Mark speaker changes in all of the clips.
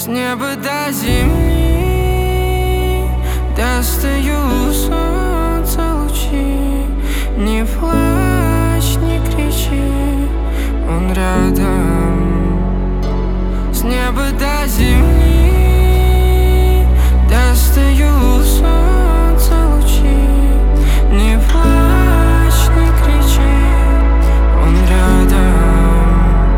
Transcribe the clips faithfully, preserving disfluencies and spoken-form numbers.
Speaker 1: С неба до земли достаю солнца лучи. Не плачь, не кричи, он рядом. С неба до земли достаю солнца лучи. Не плачь, не кричи, он рядом.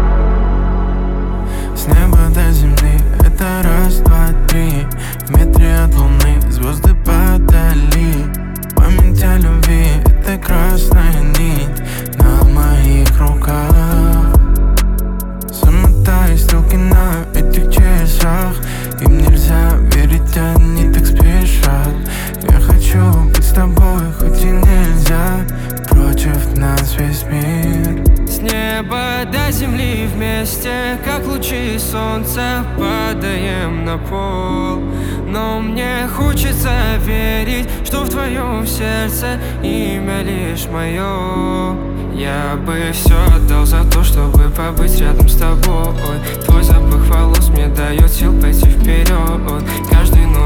Speaker 2: С неба до земли — это раз, два, три. В метре от луны звезды подали. Память о любви — это красная нить на моих руках. Замотай стрелки на этих часах. Им нельзя верить, они так спешат. Я хочу быть с тобой, хоть и нельзя. Против нас весь мир.
Speaker 1: С неба до земли вместе, как лучи солнца, падаем на пол. Но мне хочется верить, что в твоем сердце имя лишь мое. Я бы все отдал за то, чтобы побыть рядом с тобой. Твой запах волос мне дает сил пойти вперед. Каждый